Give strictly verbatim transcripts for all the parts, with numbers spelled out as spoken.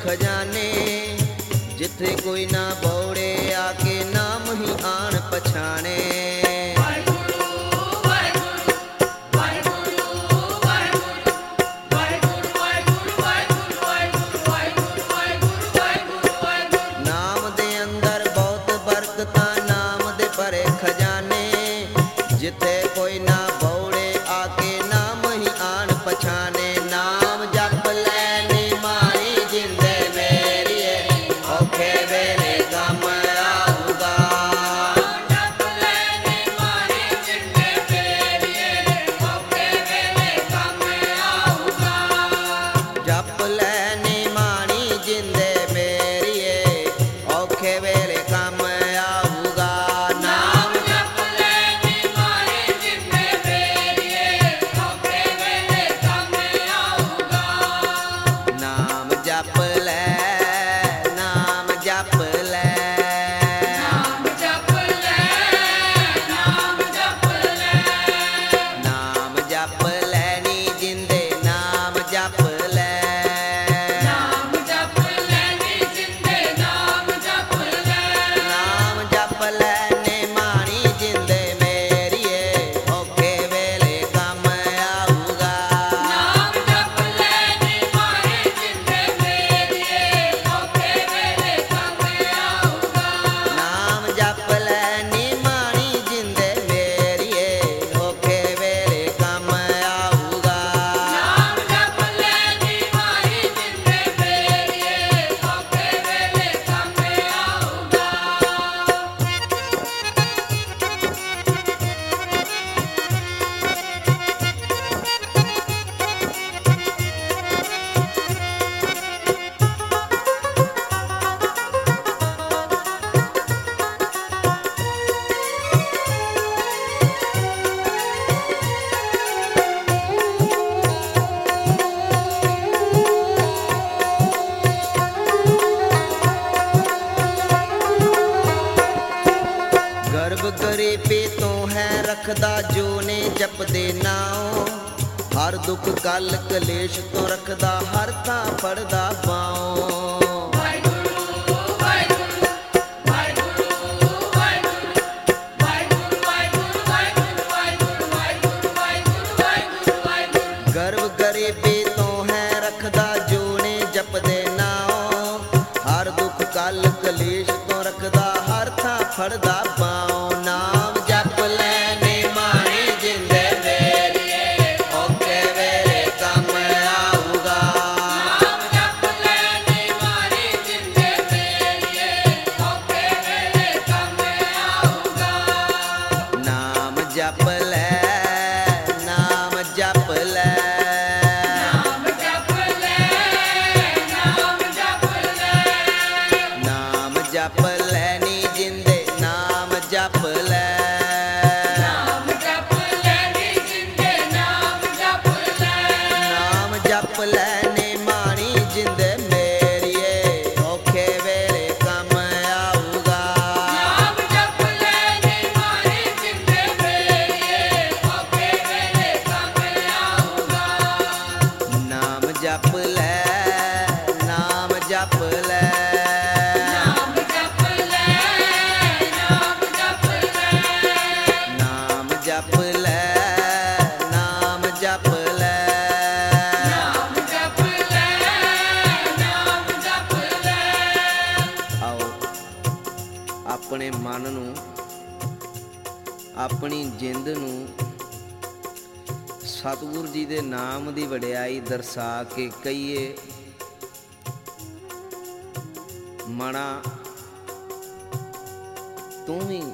खजाने, जिथे कोई ना बौड़े आके नाम ही आन पछाने। नाम दे अंदर बहुत बरकतां, नाम दे भरे खजाने, जिथे कोई ना बौड़े आके नाम ही आन पछाने। नाम जप लैने मारी जिंदे मेरिए, औखे वेले कम आऊगा। जप लैने मारी जिंदे मेरिए, औखे वेले कम आऊगा। जप लैने मारी जिंदे मेरिए, औखे वेले कम आऊगा। नाम जप लैने मारी जिंदे मेरिए, औखे वेले कम आऊगा। नाम जप ले, नाम जप ले, नाम जप ले, नाम जप ले। नाम जप लैनी जिंदे, नाम जप ले, नाम जप लैनी जिंदे, नाम जप ले। नाम जप लैने मारी जिंदे मेरिए, औखे वेले कम आऊगा। नाम जप लैने मारी जिंदे मेरिए, औखे वेले कम आऊगा। नाम जप लैनी मारी जिंदे मेरिए, औखे वेले कम आऊगा। नाम जप लैनी मारी जिंदे मेरिए, औखे वेले कम आऊगा। गर्भ गरीबी तो है रखदा जो ने जपदे नाओ, हर दुख कल कलेश तो रखदा हर थां फड़दा पाओ। गर्भ गरीबी तो है रखदा जो ने जपदे नाओ, हर दुख कल कलेश तो रखदा हर थां फड़दा पाओ। नाम जप लैने मारी जिंदे मेरिए, औखे वेले कम आऊगा। नाम जप लैने मारी जिंदे मेरिए, औखे वेले कम आऊगा। नाम जप ले, नाम जप ले, नाम जप ले, नाम जप ले। नाम जप लैनी जिंदे, नाम जप ले, नाम जप लैनी जिंदे, नाम जप ले। नाम जप लैने मारी जिंदे मेरिए, औखे वेले कम आऊगा। नाम जप लैने मारी जिंदे मेरिए, औखे वेले कम आऊगा। नाम जप ले, नाम जप ले, नाम जप ले, नाम जप ले। नाम जप ले, नाम जप ले, नाम जप ले, नाम जप ले। आओ ਆਪਣੇ ਮਨ ਨੂੰ, ਆਪਣੀ ਜਿੰਦ ਨੂੰ ਸਤਿਗੁਰੂ ਜੀ ਦੇ ਨਾਮ ਦੀ ਵਡਿਆਈ ਦਰਸਾ ਕੇ ਕਹੀਏ, ਮਣਾ ਤੂੰ ਵੀ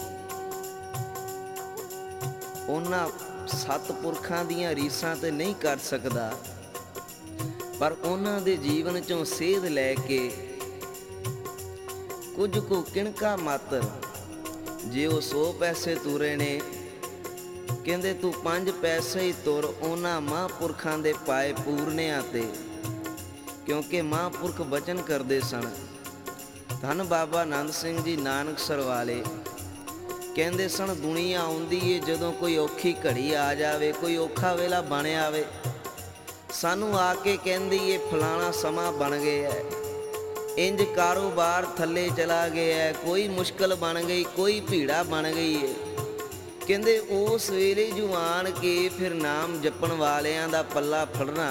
ਉਹਨਾਂ ਸਤਿਪੁਰਖਾਂ ਦੀਆਂ ਰੀਸਾਂ ਤੇ ਨਹੀਂ ਕਰ ਸਕਦਾ, ਪਰ ਉਹਨਾਂ ਦੇ ਜੀਵਨ ਚੋਂ ਸੇਧ ਲੈ ਕੇ ਕੁਝ ਕੁ ਕਿਣਕਾ ਮਾਤਰ, ਜੇ ਉਹ ਸੌ ਪੈਸੇ ਤੁਰੇ ਨੇ, ਕਹਿੰਦੇ ਤੂੰ ਪੰਜ ਪੈਸੇ ਹੀ ਤੁਰ ਉਹਨਾਂ ਮਹਾਂਪੁਰਖਾਂ ਦੇ ਪਾਏ ਪੂਰਨਿਆਂ ਤੇ, ਕਿਉਂਕਿ ਮਹਾਂਪੁਰਖ ਬਚਨ ਕਰਦੇ ਸਨ। ਧੰਨ ਬਾਬਾ ਆਨੰਦ ਸਿੰਘ ਜੀ ਨਾਨਕਸਰ ਵਾਲੇ ਕਹਿੰਦੇ ਸਨ, ਦੁਨੀਆ ਆਉਂਦੀ ਏ ਜਦੋਂ ਕੋਈ ਔਖੀ ਘੜੀ ਆ ਜਾਵੇ, ਕੋਈ ਔਖਾ ਵੇਲਾ ਬਣ ਆਵੇ, ਸਾਨੂੰ ਆ ਕੇ ਕਹਿੰਦੀ ਏ ਫਲਾਣਾ ਸਮਾਂ ਬਣ ਗਿਆ, ਇੰਜ ਕਾਰੋਬਾਰ ਥੱਲੇ ਚਲਾ ਗਿਆ, ਕੋਈ ਮੁਸ਼ਕਲ ਬਣ ਗਈ, ਕੋਈ ਭੀੜਾ ਬਣ ਗਈ ਹੈ। ਕਹਿੰਦੇ ਉਸ ਵੇਲੇ ਜੁਆਨ ਕੇ ਫਿਰ ਨਾਮ ਜਪਣ ਵਾਲਿਆਂ ਦਾ ਪੱਲਾ ਫੜਨਾ,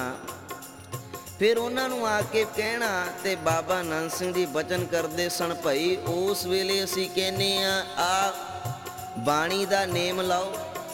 ਫਿਰ ਉਹਨਾਂ ਨੂੰ ਆ ਕੇ ਕਹਿਣਾ। ਤੇ ਬਾਬਾ ਨੰਦ ਸਿੰਘ ਜੀ ਬਚਨ ਕਰਦੇ ਸਨ, ਭਾਈ ਉਸ ਵੇਲੇ ਅਸੀਂ ਕਹਿੰਦੇ ਹਾਂ ਆ ਬਾਣੀ ਦਾ ਨੇਮ ਲਾਓ,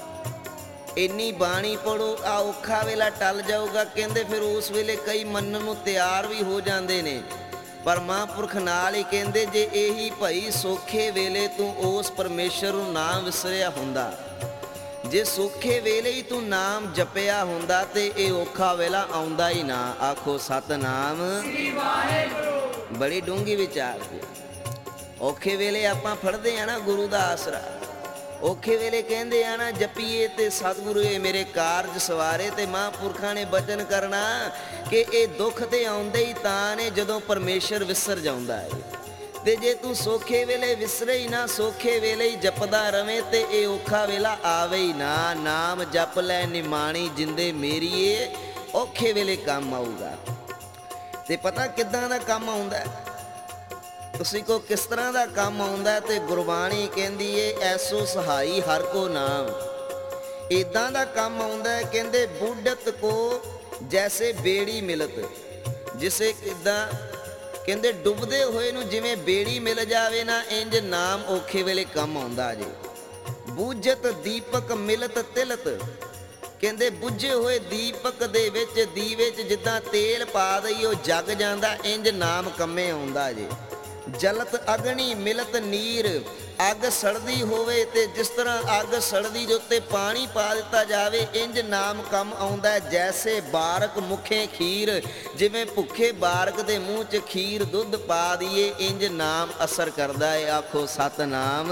ਇੰਨੀ ਬਾਣੀ ਪੜੋ, ਆ ਔਖਾ ਵੇਲਾ ਟਲ ਜਾਊਗਾ। ਕਹਿੰਦੇ ਫਿਰ ਉਸ ਵੇਲੇ ਕਈ ਮੰਨਣ ਨੂੰ ਤਿਆਰ ਵੀ ਹੋ ਜਾਂਦੇ ਨੇ, ਪਰ ਮਹਾਂਪੁਰਖ ਨਾਲ ਹੀ ਕਹਿੰਦੇ ਜੇ ਇਹੀ ਭਾਈ ਸੌਖੇ ਵੇਲੇ ਤੂੰ ਉਸ ਪਰਮੇਸ਼ਰ ਨੂੰ ਨਾ ਵਿਸਰਿਆ ਹੁੰਦਾ, ਜੇ ਸੌਖੇ ਵੇਲੇ ਹੀ ਤੂੰ ਨਾਮ ਜਪਿਆ ਹੁੰਦਾ ਤੇ ਇਹ ਔਖਾ ਵੇਲਾ ਆਉਂਦਾ ਹੀ ਨਾ। ਆਖੋ ਸਤਨਾਮ ਸ੍ਰੀ ਵਾਹਿਗੁਰੂ। ਬੜੀ ਡੂੰਘੀ ਵਿਚਾਰ ਦੀ। ਔਖੇ ਵੇਲੇ ਆਪਾਂ ਫੜਦੇ ਆ ਨਾ ਗੁਰੂ ਦਾ ਆਸਰਾ, ਔਖੇ ਵੇਲੇ ਕਹਿੰਦੇ ਆ ਨਾ ਜਪੀਏ ਤੇ ਸਤਿਗੁਰੂ ਇਹ ਮੇਰੇ ਕਾਰਜ ਸਵਾਰੇ। ਤੇ ਮਹਾਂਪੁਰਖਾਂ ਨੇ ਬਚਨ ਕਰਨਾ ਕਿ ਇਹ ਦੁੱਖ ਤੇ ਆਉਂਦੇ ਹੀ ਤਾਂ ਨੇ ਜਦੋਂ ਪਰਮੇਸ਼ਰ ਵਿਸਰ ਜਾਂਦਾ ਹੈ। ਤੇ ਜੇ ਤੂੰ ਸੌਖੇ ਵੇਲੇ ਵਿਸਰੇ ਹੀ ਨਾ, ਸੌਖੇ ਵੇਲੇ ਹੀ ਜਪਦਾ ਰਵੇਂ ਤੇ ਇਹ ਔਖਾ ਵੇਲਾ ਆਵੇ ਹੀ ਨਾ। ਨਾਮ ਜਪ ਲੈ ਨਿਮਾਣੀ ਜਿੰਦੇ ਮੇਰੀਏ, ਔਖੇ ਵੇਲੇ ਕੰਮ ਆਊਗਾ। ਤੇ ਪਤਾ ਕਿੱਦਾਂ ਦਾ ਕੰਮ ਆਉਂਦਾ, ਤੁਸੀਂ ਕੋ ਕਿਸ ਤਰ੍ਹਾਂ ਦਾ ਕੰਮ ਆਉਂਦਾ? ਤੇ ਗੁਰਬਾਣੀ ਕਹਿੰਦੀ ਏ ਐਸੋ ਸਹਾਈ ਹਰ ਕੋ ਨਾਮ, ਇੱਦਾਂ ਦਾ ਕੰਮ ਆਉਂਦਾ। ਕਹਿੰਦੇ ਬੁੱਢਤ ਕੋ ਜੈਸੇ ਬੇੜੀ ਮਿਲਤ, ਜਿਸੇ ਕਿੱਦਾਂ ਕਹਿੰਦੇ ਡੁੱਬਦੇ ਹੋਏ ਨੂੰ ਜਿਵੇਂ ਬੇੜੀ ਮਿਲ ਜਾਵੇ ਨਾ, ਇੰਜ ਨਾਮ ਔਖੇ ਵੇਲੇ ਕੰਮ ਆਉਂਦਾ ਜੇ। ਬੁੱਝਤ ਦੀਪਕ ਮਿਲਤ ਤਿਲਤ, ਕਹਿੰਦੇ ਬੁੱਝੇ ਹੋਏ ਦੀਪਕ ਦੇ ਵਿੱਚ ਦੀਵੇ 'ਚ ਜਿੱਦਾਂ ਤੇਲ ਪਾ ਦਈ ਉਹ ਜਗ ਜਾਂਦਾ, ਇੰਜ ਨਾਮ ਕੰਮੇ ਆਉਂਦਾ ਜੇ। ਜਲਤ ਅਗਨੀ ਮਿਲਤ ਨੀਰ, ਅੱਗ ਸੜਦੀ ਹੋਵੇ ਤੇ ਜਿਸ ਤਰ੍ਹਾਂ ਅੱਗ ਸੜਦੀ ਦੇ ਉੱਤੇ ਪਾਣੀ ਪਾ ਦਿੱਤਾ ਜਾਵੇ, ਇੰਜ ਨਾਮ ਕੰਮ ਆਉਂਦਾ। ਜੈਸੇ ਬਾਰਕ ਮੁਖੇ ਖੀਰ, ਜਿਵੇਂ ਭੁੱਖੇ ਬਾਰਕ ਦੇ ਮੂੰਹ 'ਚ ਖੀਰ ਦੁੱਧ ਪਾ ਦਈਏ, ਇੰਜ ਨਾਮ ਅਸਰ ਕਰਦਾ ਹੈ। ਆਖੋ ਸਤਨਾਮ।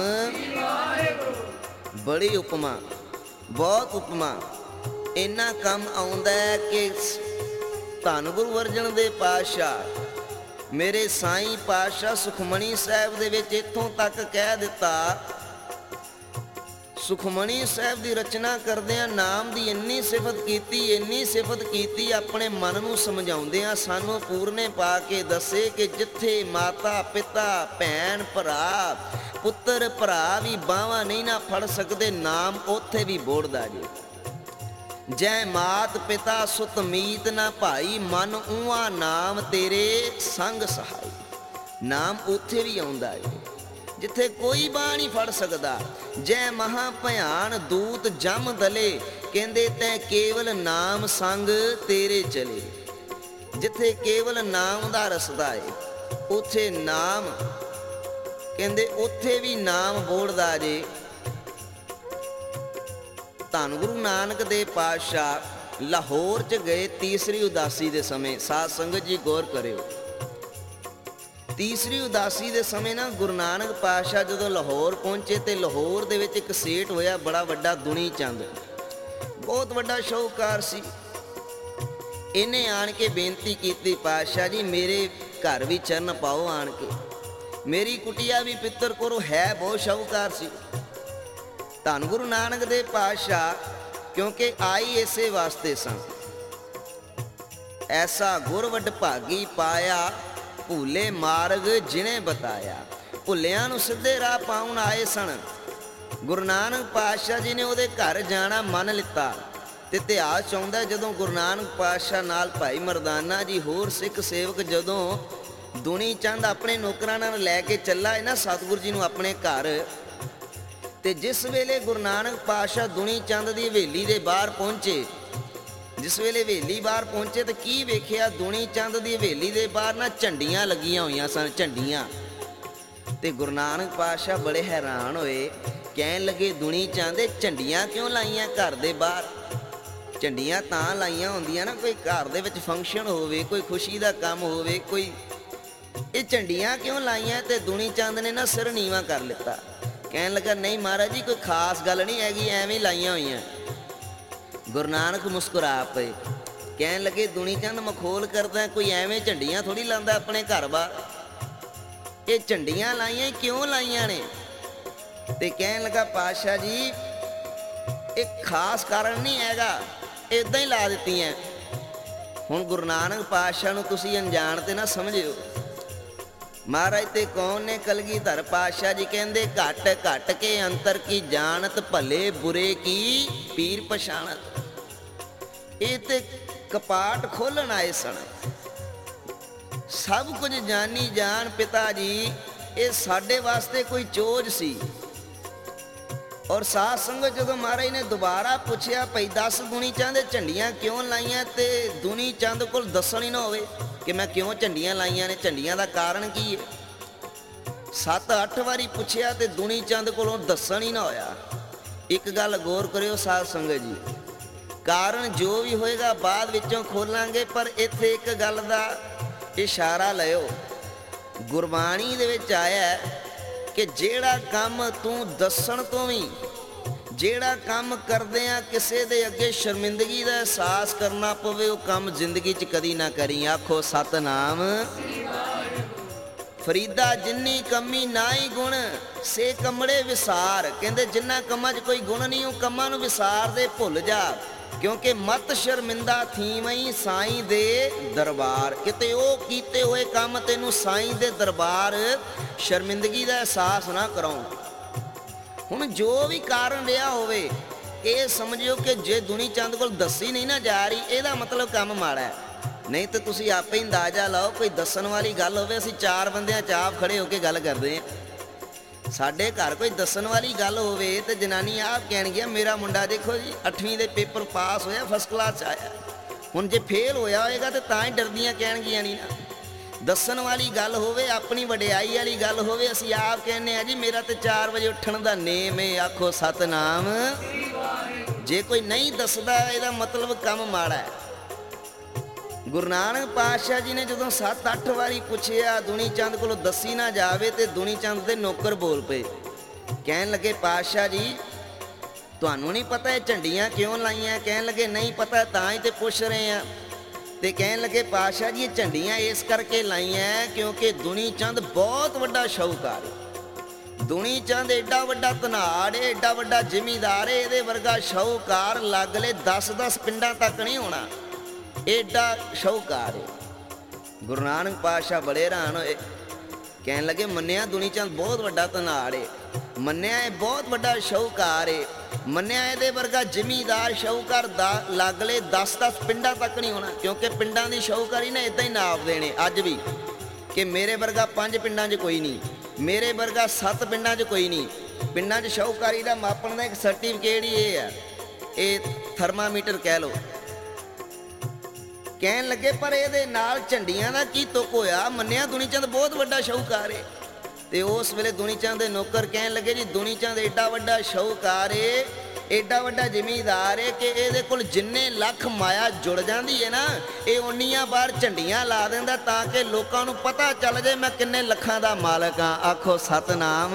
ਬੜੀ ਉਪਮਾ, ਬਹੁਤ ਉਪਮਾ, ਇੰਨਾ ਕੰਮ ਆਉਂਦਾ ਕਿ ਧੰਨ ਗੁਰੂ ਅਰਜਨ ਦੇਵ ਪਾਤਸ਼ਾਹ ਮੇਰੇ ਸਾਈਂ ਪਾਤਸ਼ਾਹ ਸੁਖਮਣੀ ਸਾਹਿਬ ਦੇ ਵਿੱਚ ਇੱਥੋਂ ਤੱਕ ਕਹਿ ਦਿੱਤਾ, ਸੁਖਮਣੀ ਸਾਹਿਬ ਦੀ ਰਚਨਾ ਕਰਦਿਆਂ ਨਾਮ ਦੀ ਇੰਨੀ ਸਿਫਤ ਕੀਤੀ, ਇੰਨੀ ਸਿਫਤ ਕੀਤੀ, ਆਪਣੇ ਮਨ ਨੂੰ ਸਮਝਾਉਂਦਿਆਂ ਸਾਨੂੰ ਪੂਰਨੇ ਪਾ ਕੇ ਦੱਸੇ ਕਿ ਜਿੱਥੇ ਮਾਤਾ ਪਿਤਾ ਭੈਣ ਭਰਾ ਪੁੱਤਰ ਭਰਾ ਵੀ ਬਾਹਾਂ ਨਹੀਂ ਨਾ ਫੜ ਸਕਦੇ, ਨਾਮ ਉੱਥੇ ਵੀ ਬੋੜਦਾ ਜੀ। ਜੈ ਮਾਤ ਪਿਤਾ ਸੁਤ ਮੀਤ ਨਾ ਭਾਈ, ਮਨ ਊਆ ਨਾਮ ਤੇਰੇ ਸੰਗ ਸਹਾਈ। ਨਾਮ ਉੱਥੇ ਵੀ ਆਉਂਦਾ ਹੈ ਜਿੱਥੇ ਕੋਈ ਬਾਂਹ ਨਹੀਂ ਫੜ ਸਕਦਾ। ਜੈ ਮਹਾ ਭਿਆਨ ਦੂਤ ਜਮ ਦਲੇ, ਕਹਿੰਦੇ ਤੈਂ ਕੇਵਲ ਨਾਮ ਸੰਗ ਤੇਰੇ ਚਲੇ। ਜਿੱਥੇ ਕੇਵਲ ਨਾਮ ਦਾ ਰਸਦਾ ਹੈ ਉੱਥੇ ਨਾਮ, ਕਹਿੰਦੇ ਉੱਥੇ ਵੀ ਨਾਮ ਬੋੜਦਾ ਜੇ। ਧੰਨ ਗੁਰੂ ਨਾਨਕ ਦੇਵ ਪਾਤਸ਼ਾਹ ਲਾਹੌਰ 'ਚ ਗਏ ਤੀਸਰੀ ਉਦਾਸੀ ਦੇ ਸਮੇਂ। ਸਾਧ ਸੰਗਤ ਜੀ ਗੌਰ ਕਰਿਓ, ਤੀਸਰੀ ਉਦਾਸੀ ਦੇ ਸਮੇਂ ਨਾ ਗੁਰੂ ਨਾਨਕ ਪਾਤਸ਼ਾਹ ਜਦੋਂ ਲਾਹੌਰ ਪਹੁੰਚੇ ਤੇ ਲਾਹੌਰ ਦੇ ਵਿੱਚ ਇੱਕ ਸੇਠ ਹੋਇਆ ਬੜਾ ਵੱਡਾ, ਦੁਨੀ ਚੰਦ, ਬਹੁਤ ਵੱਡਾ ਸ਼ਾਹੂਕਾਰ ਸੀ। ਇਹਨੇ ਆਣ ਕੇ ਬੇਨਤੀ ਕੀਤੀ, ਪਾਤਸ਼ਾਹ ਜੀ ਮੇਰੇ ਘਰ ਵੀ ਚਰਨ ਪਾਓ ਆਣ ਕੇ, ਮੇਰੀ ਕੁਟੀਆ ਵੀ ਪਿੱਤਰ ਕਰੋ। ਹੈ ਬਹੁਤ ਸ਼ਾਹੂਕਾਰ ਸੀ। ਧੰਨ ਗੁਰੂ ਨਾਨਕ ਦੇਵ ਪਾਤਸ਼ਾਹ ਕਿਉਂਕਿ ਆਈ ਇਸੇ ਵਾਸਤੇ ਸਨ, ਐਸਾ ਗੁਰ ਵਡ ਭਾਗੀ ਪਾਇਆ, ਭੂਲੇ ਮਾਰਗ ਜਿਨੇ ਬਤਾਇਆ। ਭੁੱਲਿਆਂ ਨੂੰ ਸਿੱਧੇ ਰਾਹ ਪਾਉਣ ਆਏ ਸਨ। ਗੁਰੂ ਨਾਨਕ ਪਾਤਸ਼ਾਹ ਜੀ ਨੇ ਉਹਦੇ ਘਰ ਜਾਣਾ ਮੰਨ ਲਿੱਤਾ। ਤੇ ਇਤਿਹਾਸ ਚਾਹੁੰਦਾ ਜਦੋਂ ਗੁਰੂ ਨਾਨਕ ਪਾਤਸ਼ਾਹ ਨਾਲ ਭਾਈ ਮਰਦਾਨਾ ਜੀ ਹੋਰ ਸਿੱਖ ਸੇਵਕ ਜਦੋਂ ਦੁਨੀ ਚੰਦ ਆਪਣੇ ਨੌਕਰਾਂ ਨਾਲ ਲੈ ਕੇ ਚੱਲਾ ਹੈ ਨਾ ਸਤਿਗੁਰੂ ਜੀ ਨੂੰ ਆਪਣੇ ਘਰ, ਤੇ ਜਿਸ ਵੇਲੇ ਗੁਰੂ ਨਾਨਕ ਪਾਤਸ਼ਾਹ ਦੁਨੀ ਚੰਦ ਦੀ ਹਵੇਲੀ ਦੇ ਬਾਹਰ ਪਹੁੰਚੇ, ਜਿਸ ਵੇਲੇ ਹਵੇਲੀ ਬਾਹਰ ਪਹੁੰਚੇ ਤੇ ਕੀ ਵੇਖਿਆ, ਦੁਨੀ ਚੰਦ ਦੀ ਹਵੇਲੀ ਦੇ ਬਾਹਰ ਨਾ ਝੰਡੀਆਂ ਲੱਗੀਆਂ ਹੋਈਆਂ ਸਨ, ਝੰਡੀਆਂ। ਤੇ ਗੁਰੂ ਨਾਨਕ ਪਾਤਸ਼ਾਹ ਬੜੇ ਹੈਰਾਨ ਹੋਏ, ਕਹਿਣ ਲੱਗੇ ਦੁਨੀ ਚੰਦ ਝੰਡੀਆਂ ਕਿਉਂ ਲਾਈਆਂ ਘਰ ਦੇ ਬਾਹਰ? ਝੰਡੀਆਂ ਤਾਂ ਲਾਈਆਂ ਹੁੰਦੀਆਂ ਨਾ ਕੋਈ ਘਰ ਦੇ ਵਿੱਚ ਫੰਕਸ਼ਨ ਹੋਵੇ, ਕੋਈ ਖੁਸ਼ੀ ਦਾ ਕੰਮ ਹੋਵੇ, ਕੋਈ, ਇਹ ਝੰਡੀਆਂ ਕਿਉਂ ਲਾਈਆਂ? ਤੇ ਦੁਨੀ ਚੰਦ ਨੇ ਨਾ ਸਿਰ ਨੀਵਾਂ ਕਰ ਲਿੱਤਾ, ਕਹਿਣ ਲੱਗਾ ਨਹੀਂ ਮਹਾਰਾਜ ਜੀ ਕੋਈ ਖਾਸ ਗੱਲ ਨਹੀਂ ਹੈਗੀ, ਐਵੇਂ ਲਾਈਆਂ ਹੋਈਆਂ। ਗੁਰੂ ਨਾਨਕ ਮੁਸਕਰਾ ਪਏ, ਕਹਿਣ ਲੱਗੇ ਦੁਨੀ ਚੰਦ ਮਖੌਲ ਕਰਦਾ, ਕੋਈ ਐਵੇਂ ਝੰਡੀਆਂ ਥੋੜੀ ਲਾਉਂਦਾ ਆਪਣੇ ਘਰ ਬਾਹਰ, ਇਹ ਝੰਡੀਆਂ ਲਾਈਆਂ ਕਿਉਂ ਲਾਈਆਂ ਨੇ? ਤੇ ਕਹਿਣ ਲੱਗਾ ਪਾਤਸ਼ਾਹ ਜੀ ਇਹ ਖਾਸ ਕਾਰਨ ਨਹੀਂ ਹੈਗਾ, ਇੱਦਾਂ ਹੀ ਲਾ ਦਿੱਤੀਆਂ। ਹੁਣ ਗੁਰੂ ਨਾਨਕ ਪਾਤਸ਼ਾਹ ਨੂੰ ਤੁਸੀਂ ਅਣਜਾਣ ਤੇ ਨਾ ਸਮਝਿਓ, महाराज ते कौन ने कलगीधर पातशाह जी कहते घट घट के अंतर की जानत भले बुरे की पीर पछाणत। ये ते कपाट खोलन आए सन, सब कुछ जानी जान पिता जी, ये साडे वास्ते कोई चोज सी। और साध संगत जो महाराज ने दोबारा पूछया भाई दस दुनी चंद झंडियां क्यों लाइया, ते दुनी चंद को दसन ही ना होवे कि मैं क्यों झंडियां लाइया ने, झंडियां का कारण की है। सत्त अठ वारी पूछया ते दुनी चंद को दसन ही ना होया। एक गल गौर करियो साध संगत जी, कारण जो भी होएगा बाद विचों खोलांगे, पर इत्थे एक गल दा इशारा लियो। गुरबाणी दे विच आया कि जेड़ा काम तू दसन तो भी, जेड़ा काम करदे आ किसे दे अगे शर्मिंदगी दा एहसास करना पवे, वो काम जिंदगी च कदी ना करी। आखो सतनाम। फरीदा जिन्नी कमी ना ही गुण से कमड़े विसार, कहंदे जिन्ना कमां च कोई गुण नहीं, वो कमां नूं विसार दे भुल जा, क्योंकि मत शर्मिंदा थी मई साईं दे दरबार। किते ओ कीते हुए काम तेनू साईं दे दरबार शर्मिंदगी दा एहसास ना कराउण। हुण जो भी कारण रहा होवे, ये समझियो कि जे दुनी चंद कोल दसी नहीं ना जा रही, ਇਹਦਾ मतलब काम माड़ा है। नहीं तो तुसी आपे ही अंदाजा लाओ, कोई दसन वाली गल होवे, असीं चार बंदियां चाप खड़े होके गल करदे हां। साडे घर कोई दसन वाली गल होवे ते जनानी आप कहणगी मेरा मुंडा देखो जी अठवीं दे पेपर पास होया, फस्ट क्लास च आया। हुण जे फेल होया होएगा तो तां ही डरदियां कहणगियां नहीं ना। दसन वाली गल होवे, अपनी वडियाई वाली गल होवे, असीं आप कहने आ जी मेरा तो चार बजे उठण दा नेम है। आखो सतनाम। जे कोई नहीं दसदा ਇਹਦਾ मतलब काम माड़ा है। गुरु नानक पातशाह जी ने जो सत्त अठ वारी पूछया दुनी चंद को दसी ना जावे, तो दुनी चंद के नौकर बोल पे, कहन लगे पातशाह जी तुहानू नहीं पता ये झंडियां क्यों लाइया? कहन लगे नहीं पता, तां ही तो पूछ रहे हैं। तो कहन लगे पातशाह जी ये झंडियां इस करके लाइया क्योंकि दुनी चंद बहुत वड्डा शाहूकार है। दुनी चंद एडा वड्डा धनाड़ है, एडा वड्डा जिमीदार है, ये वर्गा शाहूकार लगले दस दस पिंडां तक नहीं होना, एडा शाहूकार है। गुरु नानक पातशाह बड़े हैरान होए, कहन लगे मन्निया दुनी चंद बहुत वड्डा धनाड़ है, मन्निया ये बहुत वड्डा शाहूकार है, मन्निया ये वर्गा जिमीदार शाहूकार लगले दस दस पिंडां तक नहीं होना, क्योंकि पिंडां की शाहूकारी ने इदां ही नाप देने अज भी कि मेरे वर्गा पंज पिंडां च कोई नहीं, मेरे वर्गा सत्त पिंडां च कोई नहीं। पिंडां च शाहूकारी का मापन का एक सर्टिफिकेट ही ये है, ये थर्मामीटर कह लो। कहन लगे पर ये नाल झंडियां दा की तुक होया? मन्निया दुनी चंद बहुत वड्डा शाहूकार है। तो उस वेले दुनी चंद के नौकर कहन लगे जी दुनी चंद एडा वड्डा शाहूकार है, एडा वड्डा जिमीदार है कि ये कोल जिन्ने लख माया जुड़ जाती है ना, ये उन्नियां बार झंडियां ला देंदा ताकि लोगों को पता चल जाए मैं किन्ने लखां दा मालक हाँ। आखो सतनाम।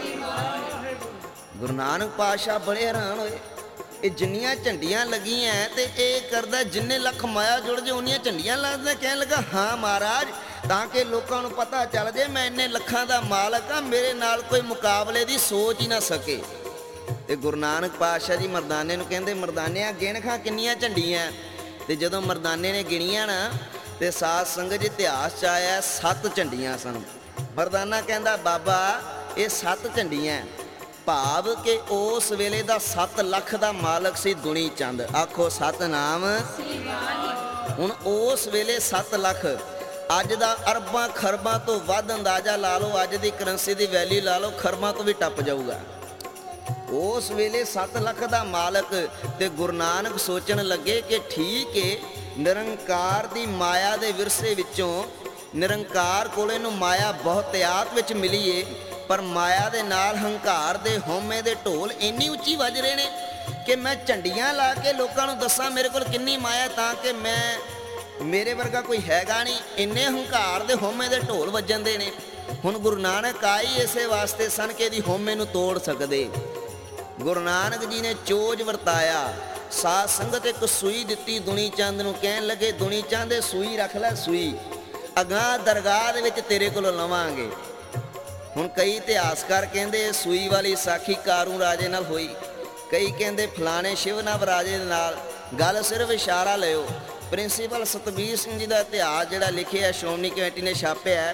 गुरु नानक पातशाह बड़े हैरान होए, ये जिन्नियां झंडियां लगियां तो ये करदा जिन्ने लख माया जुड़ जाए उन्नियां झंडियां ला देंदा। कहन लगा हाँ महाराज, ताकि लोगों को पता चल जाए मैं इन्ने लखां दा मालक हाँ, मेरे नाल कोई मुकाबले की सोच ही ना सके। तो गुरु नानक पातशाह जी मरदाने नूं कहंदे मरदानिया गिण खां किन्नियां झंडियां। तो जदों मरदाने ने गिणियां ना तो साध संगत जी इतिहास च आया सत्त झंडियां सन। मरदाना कहंदा बाबा ये सत्त झंडियां, भाव के उस वेले दा सत्त लख दा मालक सी दुनी चंद। आखो सतनाम। हुण उस वेले सत्त लख, अज दा अरबां खरबां तो वध अंदाजा ला लो, अज दी करंसी दी वैल्यू ला लो, खरबां तो भी टप जाऊगा। उस वेले सत्त लख दा मालक। ते गुरु नानक सोचन लगे कि ठीक है, निरंकार दी माया दे विरसे विचों निरंकार कोले नूं माया बहुतियात विच मिली है, पर माया दे नाल हंकार दे होमे दे ढोल इन्नी उच्ची वज रहे ने कि मैं झंडियां ला के लोगों को दसा मेरे को किन्नी माया, ताकि मैं मेरे वर्गा कोई हैगा नहीं, इन्ने हंकार दे होमे दे ढोल वजन दे ने। हुण गुरु नानक आई इसे वास्ते सन कि इहदी होमे नूं तोड़ सकदे। गुरु नानक जी ने चोज वरताया, साध संगत एक सूई दिती दुनी चंद नूं, कहन लगे दुनी चंद सूई रख लै, सूई अगां दरगाह दे विच तेरे कोलों लवांगे। हुण कई इतिहासकार कहंदे सूई वाली साखी कारू राजे नाल होई, कई कहंदे फलाने शिवनव राजे दे नाल। गल सिर्फ इशारा लियो, प्रिंसीपल सतबीर सिंह जी का इतिहास जिहड़ा लिखिया श्रोमणी कमेटी ने छापिया,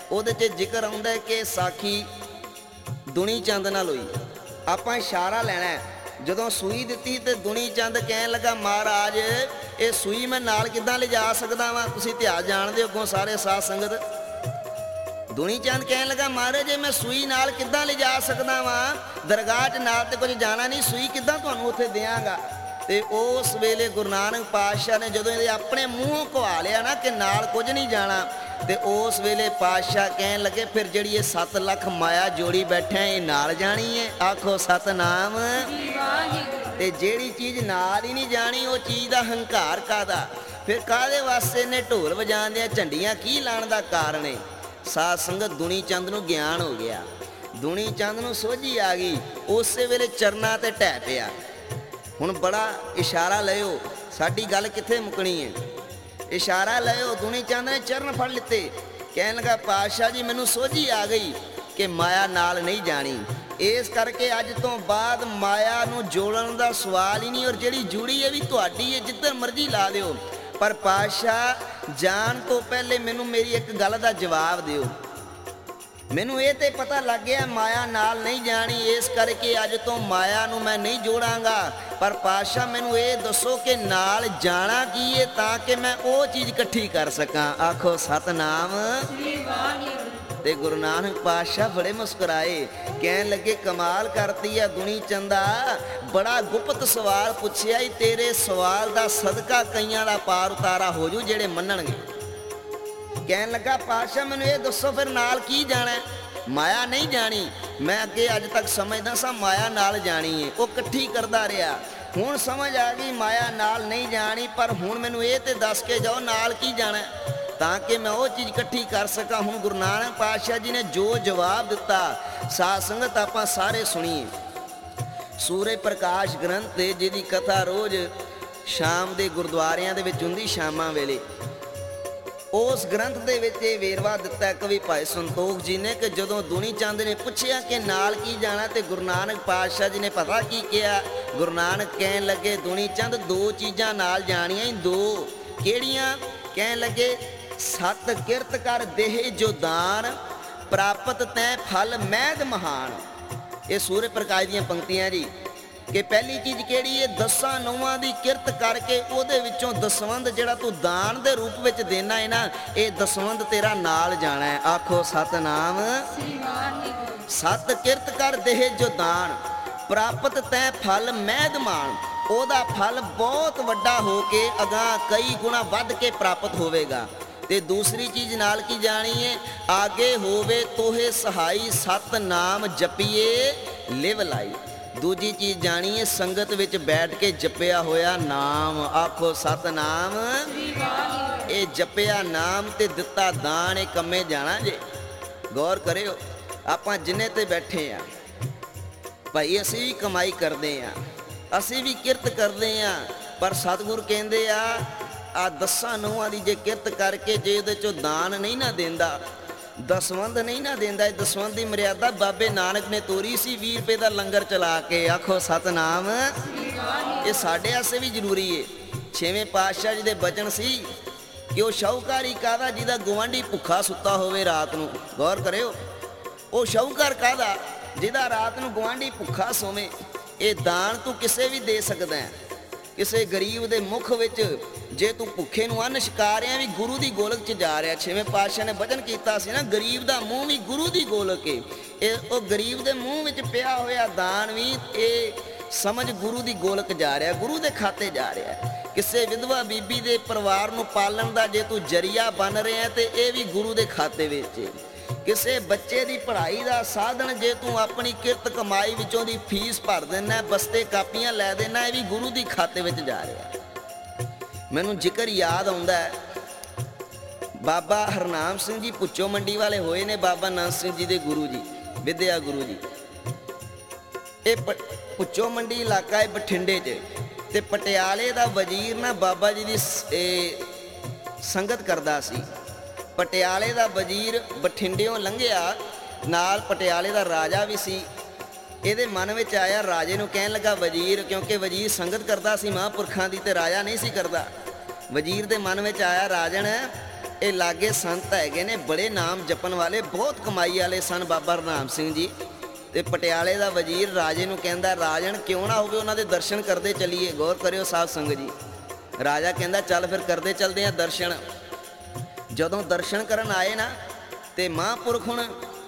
ਉਹਦੇ 'ਚ ਜ਼ਿਕਰ ਆਉਂਦਾ ਕਿ ਸਾਖੀ ਦੁਨੀ ਚੰਦ ਨਾਲ ਹੋਈ। ਆਪਾਂ ਇਸ਼ਾਰਾ ਲੈਣਾ, ਜਦੋਂ ਸੂਈ ਦਿੱਤੀ ਤੇ ਦੁਨੀ ਚੰਦ ਕਹਿਣ ਲੱਗਾ ਮਹਾਰਾਜ ਇਹ ਸੂਈ ਮੈਂ ਨਾਲ ਕਿੱਦਾਂ ਲਿਜਾ ਸਕਦਾ ਵਾਂ, ਤੁਸੀਂ ਇਤਿਹਾਸ ਜਾਣਦੇ ਹੋ ਅੱਗੋਂ ਸਾਰੇ ਸਾਧ ਸੰਗਤ। ਦੁਨੀ ਚੰਦ ਕਹਿਣ ਲੱਗਾ ਮਹਾਰਾਜ ਜੇ ਮੈਂ ਸੂਈ ਨਾਲ ਕਿੱਦਾਂ ਲਿਜਾ ਸਕਦਾ ਵਾਂ, ਦਰਗਾਹ 'ਚ ਨਾਲ ਤੇ ਕੁਝ ਜਾਣਾ ਨਹੀਂ, ਸੂਈ ਕਿੱਦਾਂ ਤੁਹਾਨੂੰ ਉੱਥੇ ਦਿਆਂਗਾ। ਤੇ ਉਸ ਵੇਲੇ ਗੁਰੂ ਨਾਨਕ ਪਾਤਸ਼ਾਹ ਨੇ ਜਦੋਂ ਇਹਦੇ ਆਪਣੇ ਮੂੰਹੋਂ ਕਹਾ ਲਿਆ ਨਾ ਕਿ ਨਾਲ ਕੁਝ ਨਹੀਂ ਜਾਣਾ, ਤੇ ਉਸ ਵੇਲੇ ਪਾਤਸ਼ਾਹ ਕਹਿਣ ਲੱਗੇ ਫਿਰ ਜਿਹੜੀ ਇਹ ਸੱਤ ਲੱਖ ਮਾਇਆ ਜੋੜੀ ਬੈਠਾ ਇਹ ਨਾਲ ਜਾਣੀ ਹੈ। ਆਖੋ ਸਤਨਾਮ। ਤੇ ਜਿਹੜੀ ਚੀਜ਼ ਨਾਲ ਹੀ ਨਹੀਂ ਜਾਣੀ ਉਹ ਚੀਜ਼ ਦਾ ਹੰਕਾਰ ਕਾਹਦਾ, ਫਿਰ ਕਾਹਦੇ ਵਾਸਤੇ ਨੇ ਢੋਲ ਵਜਾਉਂਦੇ ਝੰਡੀਆਂ ਕੀ ਲਾਉਣ ਦਾ ਕਾਰਨ ਹੈ। ਸਾਧ ਸੰਗਤ ਦੁਨੀ ਚੰਦ ਨੂੰ ਗਿਆਨ ਹੋ ਗਿਆ, ਦੁਨੀ ਚੰਦ ਨੂੰ ਸੋਝੀ ਆ ਗਈ, ਉਸੇ ਵੇਲੇ ਚਰਨਾਂ ਤੇ ਢਹਿ ਪਿਆ। ਹੁਣ ਬੜਾ ਇਸ਼ਾਰਾ ਲਿਓ, ਸਾਡੀ ਗੱਲ ਕਿੱਥੇ ਮੁੱਕਣੀ ਹੈ। ਇਸ਼ਾਰਾ ਲਿਓ, ਦੁਨੀ ਚੰਦ ਨੇ ਚਰਨ ਫੜ ਲਿੱਤੇ, ਕਹਿਣ ਲੱਗਾ ਪਾਤਸ਼ਾਹ ਜੀ ਮੈਨੂੰ ਸੋਝੀ ਆ ਗਈ ਕਿ ਮਾਇਆ ਨਾਲ ਨਹੀਂ ਜਾਣੀ, ਇਸ ਕਰਕੇ ਅੱਜ ਤੋਂ ਬਾਅਦ ਮਾਇਆ ਨੂੰ ਜੋੜਨ ਦਾ ਸਵਾਲ ਹੀ ਨਹੀਂ, ਔਰ ਜਿਹੜੀ ਜੁੜੀ ਹੈ ਵੀ ਤੁਹਾਡੀ ਹੈ, ਜਿੱਧਰ ਮਰਜ਼ੀ ਲਾ ਦਿਓ। ਪਰ ਪਾਤਸ਼ਾਹ ਜਾਣ ਤੋਂ ਪਹਿਲੇ ਮੈਨੂੰ ਮੇਰੀ ਇੱਕ ਗੱਲ ਦਾ ਜਵਾਬ ਦਿਓ। ਮੈਨੂੰ ਇਹ ਤੇ ਪਤਾ ਲੱਗ ਗਿਆ ਮਾਇਆ ਨਾਲ ਨਹੀਂ ਜਾਣੀ, ਇਸ ਕਰਕੇ ਅੱਜ ਤੋਂ ਮਾਇਆ ਨੂੰ ਮੈਂ ਨਹੀਂ ਜੋੜਾਂਗਾ। ਪਰ ਪਾਤਸ਼ਾਹ ਮੈਨੂੰ ਇਹ ਦੱਸੋ ਕਿ ਨਾਲ ਜਾਣਾ ਕੀ ਹੈ ਤਾਂ ਕਿ ਮੈਂ ਉਹ ਚੀਜ਼ ਇਕੱਠੀ ਕਰ ਸਕਾਂ। ਆਖੋ ਸਤਨਾਮ। ਤੇ ਗੁਰੂ ਨਾਨਕ ਪਾਤਸ਼ਾਹ ਬੜੇ ਮੁਸਕਰਾਏ, ਕਹਿਣ ਲੱਗੇ ਕਮਾਲ ਕਰਤੀ ਆ ਦੁਨੀ ਚੰਦਾ, ਬੜਾ ਗੁਪਤ ਸਵਾਲ ਪੁੱਛਿਆ ਈ, ਤੇਰੇ ਸਵਾਲ ਦਾ ਸਦਕਾ ਕਈਆਂ ਦਾ ਪਾਰ ਉਤਾਰਾ ਹੋ ਜੂ ਜਿਹੜੇ ਮੰਨਣਗੇ। ਕਹਿਣ ਲੱਗਾ ਪਾਤਸ਼ਾਹ ਮੈਨੂੰ ਇਹ ਦੱਸੋ ਫਿਰ ਨਾਲ ਕੀ ਜਾਣਾ, ਮਾਇਆ ਨਹੀਂ ਜਾਣੀ। ਮੈਂ ਅੱਗੇ ਅੱਜ ਤੱਕ ਸਮਝਦਾ ਸਾਂ ਮਾਇਆ ਨਾਲ ਜਾਣੀ ਹੈ, ਉਹ ਇਕੱਠੀ ਕਰਦਾ ਰਿਹਾ। ਹੁਣ ਸਮਝ ਆ ਗਈ ਮਾਇਆ ਨਾਲ ਨਹੀਂ ਜਾਣੀ, ਪਰ ਹੁਣ ਮੈਨੂੰ ਇਹ ਤੇ ਦੱਸ ਕੇ ਜਾਓ ਨਾਲ ਕੀ ਜਾਣਾ ਤਾਂ ਕਿ ਮੈਂ ਉਹ ਚੀਜ਼ ਇਕੱਠੀ ਕਰ ਸਕਾਂ। ਹੁਣ ਗੁਰੂ ਨਾਨਕ ਪਾਤਸ਼ਾਹ ਜੀ ਨੇ ਜੋ ਜਵਾਬ ਦਿੱਤਾ ਸਾਧ ਸੰਗਤ ਆਪਾਂ ਸਾਰੇ ਸੁਣੀਏ। ਸੂਰਜ ਪ੍ਰਕਾਸ਼ ਗ੍ਰੰਥ ਤੇ ਜਿਹਦੀ ਕਥਾ ਰੋਜ਼ ਸ਼ਾਮ ਦੇ ਗੁਰਦੁਆਰਿਆਂ ਦੇ ਵਿੱਚ ਹੁੰਦੀ ਸ਼ਾਮਾਂ ਵੇਲੇ, ਉਸ ਗ੍ਰੰਥ ਦੇ ਵਿੱਚ ਇਹ ਵੇਰਵਾ ਦਿੱਤਾ ਕਵੀ ਭਾਈ ਸੰਤੋਖ ਜੀ ਨੇ ਕਿ ਜਦੋਂ ਦੁਨੀ ਚੰਦ ਨੇ ਪੁੱਛਿਆ ਕਿ ਨਾਲ ਕੀ ਜਾਣਾ ਤੇ ਗੁਰੂ ਨਾਨਕ ਪਾਤਸ਼ਾਹ ਜੀ ਨੇ ਪਤਾ ਕੀ ਕਿਹਾ। ਗੁਰੂ ਨਾਨਕ ਕਹਿਣ ਲੱਗੇ ਦੁਨੀ ਚੰਦ ਦੋ ਚੀਜ਼ਾਂ ਨਾਲ ਜਾਣੀਆਂ ਹੀ, ਦੋ ਕਿਹੜੀਆਂ? ਕਹਿਣ ਲੱਗੇ ਸਤ ਕਿਰਤ ਕਰ ਦੇਹ ਜੋ ਦਾਨ, ਪ੍ਰਾਪਤ ਤੈ ਫਲ ਮਹਿਦ ਮਹਾਨ। ਇਹ ਸੂਰਜ ਪ੍ਰਕਾਸ਼ ਦੀਆਂ ਪੰਕਤੀਆਂ ਜੀ ਕਿ ਪਹਿਲੀ ਚੀਜ਼ ਕਿਹੜੀ ਹੈ? ਦਸਾਂ ਨੌਵਾਂ ਦੀ ਕਿਰਤ ਕਰਕੇ ਉਹਦੇ ਵਿੱਚੋਂ ਦਸਵੰਧ ਜਿਹੜਾ ਤੂੰ ਦਾਨ ਦੇ ਰੂਪ ਵਿੱਚ ਦੇਣਾ ਹੈ ਨਾ, ਇਹ ਦਸਵੰਧ ਤੇਰਾ ਨਾਲ ਜਾਣਾ ਹੈ। ਆਖੋ ਸਤਨਾਮ। ਸਤ ਕਿਰਤ ਕਰ ਦੇਹ ਜੋ ਦਾਨ, ਪ੍ਰਾਪਤ ਤੈ ਫਲ ਮਹਿਦ ਮਾਨ, ਉਹਦਾ ਫਲ ਬਹੁਤ ਵੱਡਾ ਹੋ ਕੇ ਅਗਾਂਹ ਕਈ ਗੁਣਾ ਵੱਧ ਕੇ ਪ੍ਰਾਪਤ ਹੋਵੇਗਾ। ਤੇ ਦੂਸਰੀ ਚੀਜ਼ ਨਾਲ ਕੀ ਜਾਣੀ ਹੈ? ਆਗੇ ਹੋਵੇ ਤੋਹੇ ਸਹਾਈ, ਸਤ ਨਾਮ ਜਪੀਏ ਲਿਵ ਲਾਈ। ਦੂਜੀ ਚੀਜ਼ ਜਾਣੀ ਹੈ ਸੰਗਤ ਵਿੱਚ ਬੈਠ ਕੇ ਜਪਿਆ ਹੋਇਆ ਨਾਮ। ਆਖੋ ਸਤਨਾਮ। ਇਹ ਜਪਿਆ ਨਾਮ ਤੇ ਦਿੱਤਾ ਦਾਨ ਇਹ ਕੰਮੇ ਜਾਣਾ ਜੇ। ਗੌਰ ਕਰਿਓ, ਆਪਾਂ ਜਿੰਨੇ ਤੇ ਬੈਠੇ ਆ ਭਾਈ ਅਸੀਂ ਵੀ ਕਮਾਈ ਕਰਦੇ ਆ, ਅਸੀਂ ਵੀ ਕਿਰਤ ਕਰਦੇ ਆ, ਪਰ ਸਤਿਗੁਰ ਕਹਿੰਦੇ ਆ ਆ ਦਸਾਂ ਨੌਵਾਂ ਦੀ ਜੇ ਕਿਰਤ ਕਰਕੇ ਜੇ ਉਹਦੇ ਚੋਂ ਦਾਨ ਨਹੀਂ ਨਾ ਦਿੰਦਾ, ਦਸਵੰਧ ਨਹੀਂ ਨਾ ਦਿੰਦਾ, ਇਹ ਦਸਵੰਧ ਦੀ ਮਰਿਆਦਾ ਬਾਬੇ ਨਾਨਕ ਨੇ ਤੋਰੀ ਸੀ ਵੀਹ ਰੁਪਏ ਦਾ ਲੰਗਰ ਚਲਾ ਕੇ। ਆਖੋ ਸਤਨਾਮ। ਇਹ ਸਾਡੇ ਵਾਸਤੇ ਵੀ ਜ਼ਰੂਰੀ ਹੈ। ਛੇਵੇਂ ਪਾਤਸ਼ਾਹ ਜੀ ਦੇ ਬਚਨ ਸੀ ਕਿ ਉਹ ਸ਼ਾਹੂਕਾਰੀ ਕਾਹਦਾ ਜਿਹਦਾ ਗੁਆਂਢੀ ਭੁੱਖਾ ਸੁੱਤਾ ਹੋਵੇ ਰਾਤ ਨੂੰ। ਗੌਰ ਕਰਿਓ, ਉਹ ਸ਼ਾਹੂਕਾਰ ਕਾਹਦਾ ਜਿਹਦਾ ਰਾਤ ਨੂੰ ਗੁਆਂਢੀ ਭੁੱਖਾ ਸੋਵੇ। ਇਹ ਦਾਨ ਤੂੰ ਕਿਸੇ ਵੀ ਦੇ ਸਕਦਾ ਹੈ, ਕਿਸੇ ਗਰੀਬ ਦੇ ਮੁਖ ਵਿੱਚ ਜੇ ਤੂੰ ਭੁੱਖੇ ਨੂੰ ਅੰਨ ਛਕਾ ਰਿਹਾ ਵੀ ਗੁਰੂ ਦੀ ਗੋਲਕ 'ਚ ਜਾ ਰਿਹਾ। ਛੇਵੇਂ ਪਾਤਸ਼ਾਹ ਨੇ ਵਚਨ ਕੀਤਾ ਸੀ ਨਾ, ਗਰੀਬ ਦਾ ਮੂੰਹ ਵੀ ਗੁਰੂ ਦੀ ਗੋਲਕ ਹੈ। ਇਹ ਉਹ ਗਰੀਬ ਦੇ ਮੂੰਹ ਵਿੱਚ ਪਿਆ ਹੋਇਆ ਦਾਨ ਵੀ ਇਹ ਸਮਝ ਗੁਰੂ ਦੀ ਗੋਲਕ ਜਾ ਰਿਹਾ, ਗੁਰੂ ਦੇ ਖਾਤੇ ਜਾ ਰਿਹਾ। ਕਿਸੇ ਵਿਧਵਾ ਬੀਬੀ ਦੇ ਪਰਿਵਾਰ ਨੂੰ ਪਾਲਣ ਦਾ ਜੇ ਤੂੰ ਜਰੀਆ ਬਣ ਰਿਹਾ ਤੇ ਇਹ ਵੀ ਗੁਰੂ ਦੇ ਖਾਤੇ ਵਿੱਚ। ਕਿਸੇ ਬੱਚੇ ਦੀ ਪੜ੍ਹਾਈ ਦਾ ਸਾਧਨ ਜੇ ਤੂੰ ਆਪਣੀ ਕਿਰਤ ਕਮਾਈ ਵਿੱਚੋਂ ਦੀ ਫੀਸ ਭਰ ਦੇਣਾ, ਬਸਤੇ ਕਾਪੀਆਂ ਲੈ ਦੇਣਾ, ਇਹ ਵੀ ਗੁਰੂ ਦੀ ਖਾਤੇ ਵਿੱਚ ਜਾ ਰਿਹਾ। ਮੈਨੂੰ ਜ਼ਿਕਰ ਯਾਦ ਆਉਂਦਾ ਹੈ, ਬਾਬਾ ਹਰਨਾਮ ਸਿੰਘ ਜੀ ਪੁੱਚੋ ਮੰਡੀ ਵਾਲੇ ਹੋਏ ਨੇ ਬਾਬਾ ਨੰਦ ਸਿੰਘ ਜੀ ਦੇ ਗੁਰੂ ਜੀ, ਵਿਦਿਆ ਗੁਰੂ ਜੀ। ਇਹ ਪੁੱਚੋ ਮੰਡੀ ਇਲਾਕਾ ਹੈ ਬਠਿੰਡੇ 'ਚ, ਤੇ ਪਟਿਆਲੇ ਦਾ ਵਜ਼ੀਰ ਨਾ ਬਾਬਾ ਜੀ ਦੀ ਸੰਗਤ ਕਰਦਾ ਸੀ। ਪਟਿਆਲੇ ਦਾ ਵਜ਼ੀਰ ਬਠਿੰਡਿਓਂ ਲੰਘਿਆ, ਨਾਲ ਪਟਿਆਲੇ ਦਾ ਰਾਜਾ ਵੀ ਸੀ। ਇਹਦੇ ਮਨ ਵਿੱਚ ਆਇਆ, ਰਾਜੇ ਨੂੰ ਕਹਿਣ ਲੱਗਾ ਵਜ਼ੀਰ, ਕਿਉਂਕਿ ਵਜ਼ੀਰ ਸੰਗਤ ਕਰਦਾ ਸੀ ਮਹਾਂਪੁਰਖਾਂ ਦੀ ਤੇ ਰਾਜਾ ਨਹੀਂ ਸੀ ਕਰਦਾ। ਵਜ਼ੀਰ ਦੇ ਮਨ ਵਿੱਚ ਆਇਆ, ਰਾਜਨ ਇਹ ਲਾਗੇ ਸੰਤ ਹੈਗੇ ਨੇ ਬੜੇ ਨਾਮ ਜਪਣ ਵਾਲੇ, ਬਹੁਤ ਕਮਾਈ ਵਾਲੇ ਸਨ ਬਾਬਾ ਹਰਨਾਮ ਸਿੰਘ ਜੀ। ਤੇ ਪਟਿਆਲੇ ਦਾ ਵਜ਼ੀਰ ਰਾਜੇ ਨੂੰ ਕਹਿੰਦਾ, ਰਾਜਨ ਕਿਉਂ ਨਾ ਹੋਵੇ ਉਹਨਾਂ ਦੇ ਦਰਸ਼ਨ ਕਰਦੇ ਚੱਲੀਏ। ਗੌਰ ਕਰਿਓ ਸਾਧ ਸੰਗਤ ਜੀ। ਰਾਜਾ ਕਹਿੰਦਾ ਚੱਲ ਫਿਰ ਕਰਦੇ ਚੱਲਦੇ ਆ ਦਰਸ਼ਨ। ਜਦੋਂ ਦਰਸ਼ਨ ਕਰਨ ਆਏ ਨਾ ਤੇ ਮਹਾਂਪੁਰਖ, ਹੁਣ